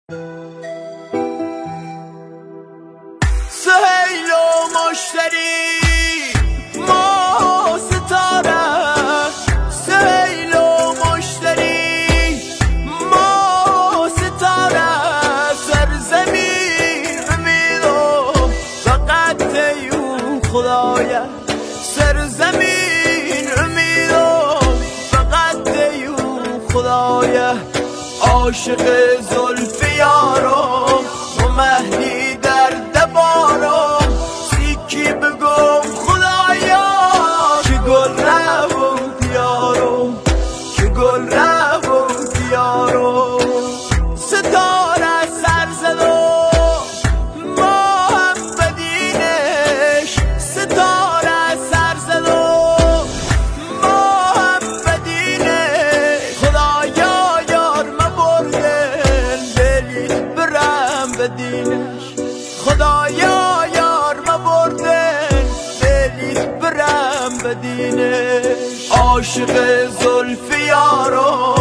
سهیل و مشتری ما ستاره، سهیل و مشتری ما ستاره، سرزمین امیدم فقط یو خدایا، سرزمین امیدم فقط یو خدایا. عاشق زلف یارم و مهدی در دبارم، سیکی بگم خدایا که گل رو بیارم، که گل رو بیارم. ستاره سر زدم ما هم بدینش، ستاره سر زدم ما هم بدینش. خدایا یار مبردن دلیت برم بدینش، خدایا یار مبردن دلیت برم بدینش. عاشق زلف یارم